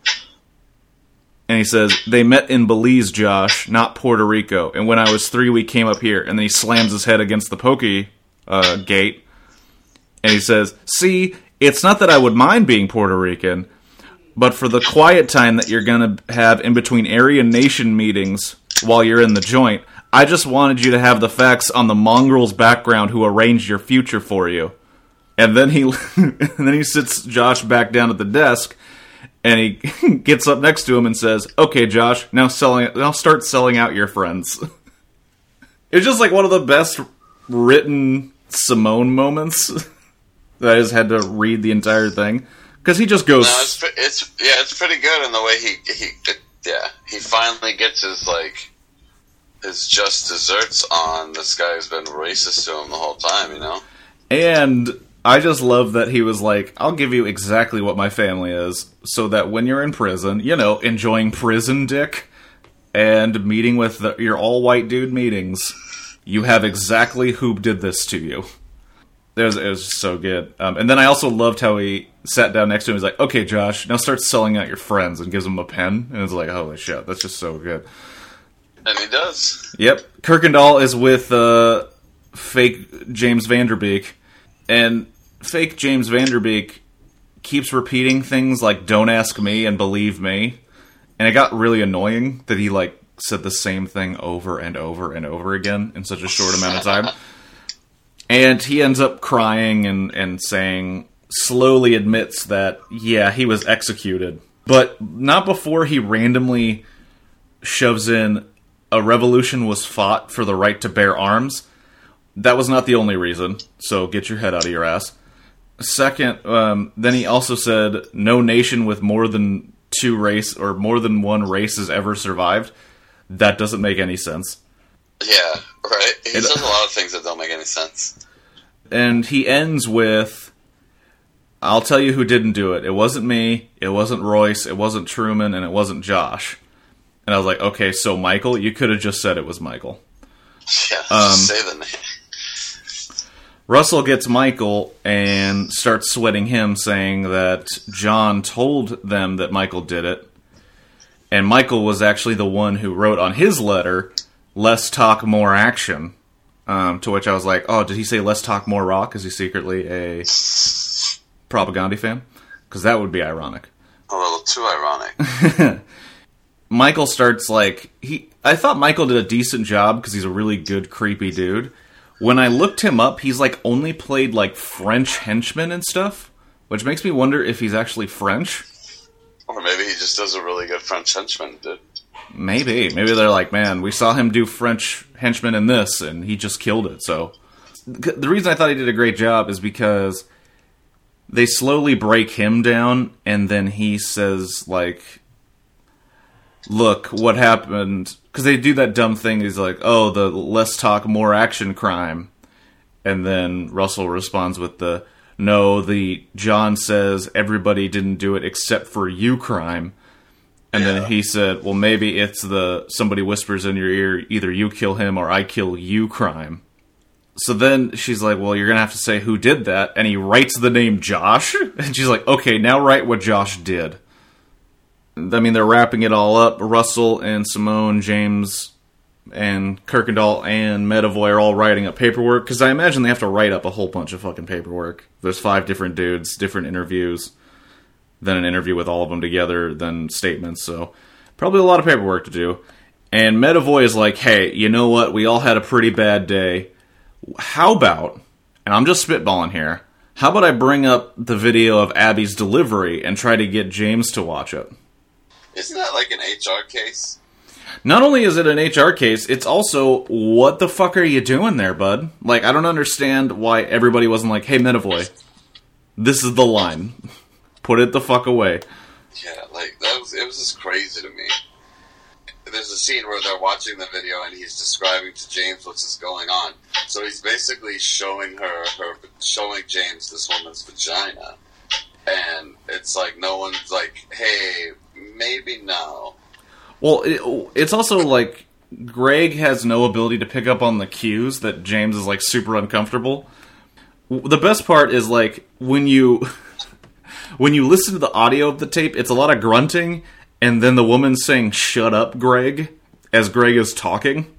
And he says, they met in Belize, Josh, not Puerto Rico. And when I was three, we came up here. And then he slams his head against the pokey uh, gate. And he says, see, it's not that I would mind being Puerto Rican, but for the quiet time that you're going to have in between Aryan Nation meetings while you're in the joint, I just wanted you to have the facts on the mongrel's background who arranged your future for you. And then he and then he sits Josh back down at the desk, and he gets up next to him and says, okay, Josh, now selling now start selling out your friends. It's just like one of the best written Simone moments that I just had to read the entire thing. Because he just goes... No, it's, it's yeah, it's pretty good in the way he... he it, yeah, he finally gets his, like, his just desserts on this guy who's been racist to him the whole time, you know? And I just love that he was like, I'll give you exactly what my family is, so that when you're in prison, you know, enjoying prison dick, and meeting with the, your all-white dude meetings, you have exactly who did this to you. It was, it was just so good. Um, and then I also loved how he sat down next to him. He's like, okay, Josh, now start selling out your friends, and gives him a pen. And it's like, holy shit, that's just so good. And he does. Yep. Kirkendall is with uh, fake James Van Der Beek. And fake James Van Der Beek keeps repeating things like, don't ask me and believe me. And it got really annoying that he, like, said the same thing over and over and over again in such a short amount of time. And he ends up crying and, and saying, slowly admits that, yeah, he was executed. But not before he randomly shoves in, a revolution was fought for the right to bear arms. That was not the only reason, so get your head out of your ass. Second, um, then he also said, no nation with more than two race, or more than one race has ever survived. That doesn't make any sense. Yeah, right? He It- says a lot of things that don't make any sense. And he ends with, I'll tell you who didn't do it. It wasn't me, it wasn't Royce, it wasn't Truman, and it wasn't Josh. And I was like, okay, so Michael, you could have just said it was Michael. Yeah, Um, just say the name. Russell gets Michael and starts sweating him, saying that John told them that Michael did it. And Michael was actually the one who wrote on his letter, less talk, more action. Um, to which I was like, oh, did he say less talk, more rock? Is he secretly a Propaganda fan? Because that would be ironic. A little too ironic. Michael starts like, he. I thought Michael did a decent job because he's a really good, creepy dude. When I looked him up, he's like only played like French henchmen and stuff, which makes me wonder if he's actually French. Or maybe he just does a really good French henchman, dude. Maybe. Maybe they're like, man, we saw him do French henchmen in this, and he just killed it, so. The reason I thought he did a great job is because they slowly break him down, and then he says, like, look, what happened? Because they do that dumb thing, he's like, oh, the less talk, more action crime. And then Russell responds with the, no, the John says everybody didn't do it except for you crime. And Yeah. then he said, well, maybe it's the somebody whispers in your ear, either you kill him or I kill you crime. So then she's like, well, you're going to have to say who did that. And he writes the name Josh. And she's like, okay, now write what Josh did. I mean, they're wrapping it all up. Russell and Simone, James and Kirkendall and Medavoy are all writing up paperwork. Because I imagine they have to write up a whole bunch of fucking paperwork. There's five different dudes, different interviews. Then an interview with all of them together, then statements. So probably a lot of paperwork to do. And Medavoy is like, hey, you know what? We all had a pretty bad day. How about, and I'm just spitballing here, how about I bring up the video of Abby's delivery and try to get James to watch it? Isn't that like an H R case? Not only is it an H R case, it's also, what the fuck are you doing there, bud? Like, I don't understand why everybody wasn't like, hey, Medavoy, this is the line. Put it the fuck away. Yeah, like, that was, it was just crazy to me. There's a scene where they're watching the video and he's describing to James what's is going on. So he's basically showing her, her, showing James this woman's vagina. And it's like, no one's like, hey, maybe no. Well, it, it's also like, Greg has no ability to pick up on the cues that James is like super uncomfortable. The best part is like, when you... When you listen to the audio of the tape, it's a lot of grunting, and then the woman saying, shut up, Greg, as Greg is talking.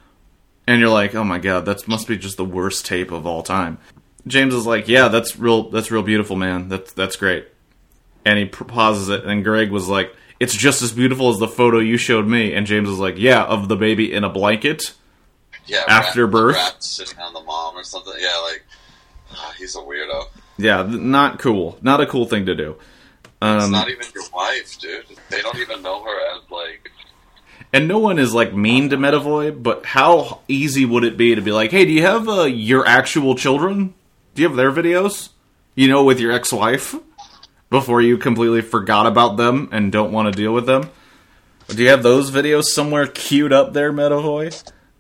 And you're like, oh my god, that must be just the worst tape of all time. James is like, yeah, that's real that's real beautiful, man. That's, that's great. And he pauses it, and Greg was like, it's just as beautiful as the photo you showed me. And James was like, yeah, of the baby in a blanket Yeah, after rat, birth. rat sitting on the mom or something. Yeah, like, oh, he's a weirdo. Yeah, not cool. Not a cool thing to do. Um, It's not even your wife, dude. They don't even know her as, like... And no one is, like, mean to Medavoy, but how easy would it be to be like, hey, do you have uh, your actual children? Do you have their videos? You know, with your ex-wife? Before you completely forgot about them and don't want to deal with them? Do you have those videos somewhere queued up there, Medavoy?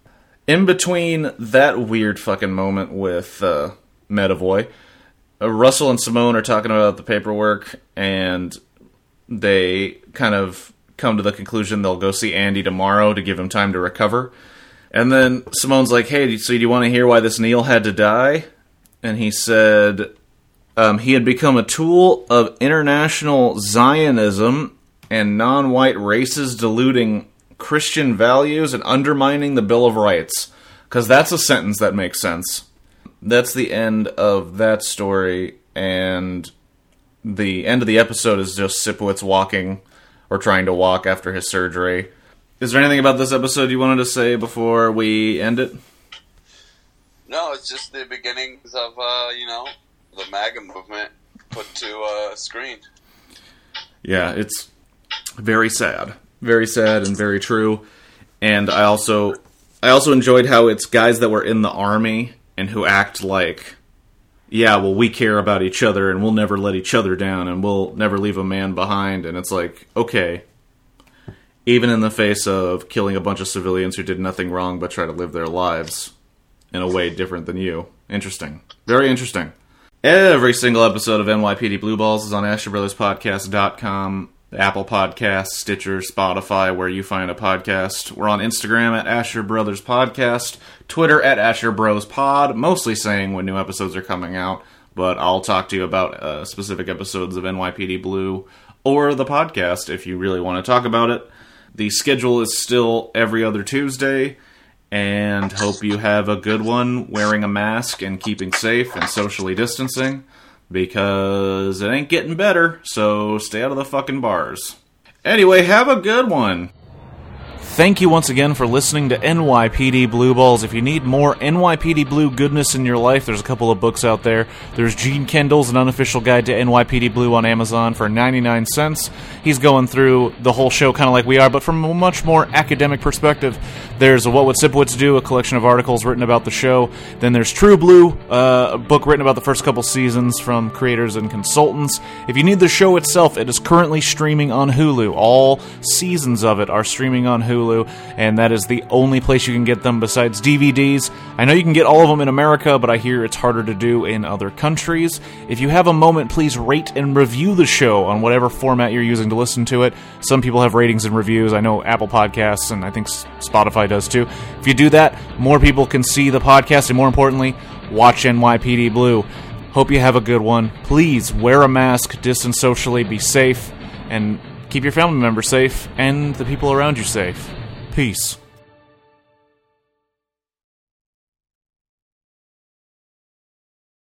In between that weird fucking moment with uh, Medavoy, uh, Russell and Simone are talking about the paperwork, and they kind of come to the conclusion they'll go see Andy tomorrow to give him time to recover. And then Simone's like, hey, so do you want to hear why this Neil had to die? And he said um, he had become a tool of international Zionism and non-white races diluting Christian values and undermining the Bill of Rights. Because that's a sentence that makes sense. That's the end of that story, and the end of the episode is just Sipowicz walking, or trying to walk after his surgery. Is there anything about this episode you wanted to say before we end it? No, it's just the beginnings of, uh, you know, the MAGA movement put to uh, screen. Yeah, it's very sad. Very sad and very true. And I also, I also enjoyed how it's guys that were in the army and who act like, yeah, well, we care about each other and we'll never let each other down and we'll never leave a man behind. And it's like, okay, even in the face of killing a bunch of civilians who did nothing wrong but try to live their lives in a way different than you. Interesting. Very interesting. Every single episode of N Y P D Blue Balls is on Asher Brothers Podcast dot com, Apple Podcasts, Stitcher, Spotify, where you find a podcast. We're on Instagram at Asher Brothers Podcast, Twitter at Asher Bros Pod, mostly saying when new episodes are coming out, but I'll talk to you about uh, specific episodes of N Y P D Blue or the podcast if you really want to talk about it. The schedule is still every other Tuesday, and hope you have a good one wearing a mask and keeping safe and socially distancing, because it ain't getting better, so stay out of the fucking bars. Anyway, have a good one. Thank you once again for listening to N Y P D Blue Balls. If you need more N Y P D Blue goodness in your life, there's a couple of books out there. There's Gene Kendall's An Unofficial Guide to N Y P D Blue on Amazon for ninety-nine cents. He's going through the whole show kind of like we are, but from a much more academic perspective. There's What Would Sipowicz Do, a collection of articles written about the show. Then there's True Blue, uh, a book written about the first couple seasons from creators and consultants. If you need the show itself, it is currently streaming on Hulu. All seasons of it are streaming on Hulu, and that is the only place you can get them besides D V Ds. I know you can get all of them in America, but I hear it's harder to do in other countries. If you have a moment, please rate and review the show on whatever format you're using to listen to it. Some people have ratings and reviews. I know Apple Podcasts, and I think Spotify does too. If you do that, more people can see the podcast, and more importantly, watch N Y P D Blue. Hope you have a good one. Please wear a mask, distance socially, be safe, and keep your family members safe and the people around you safe. Peace.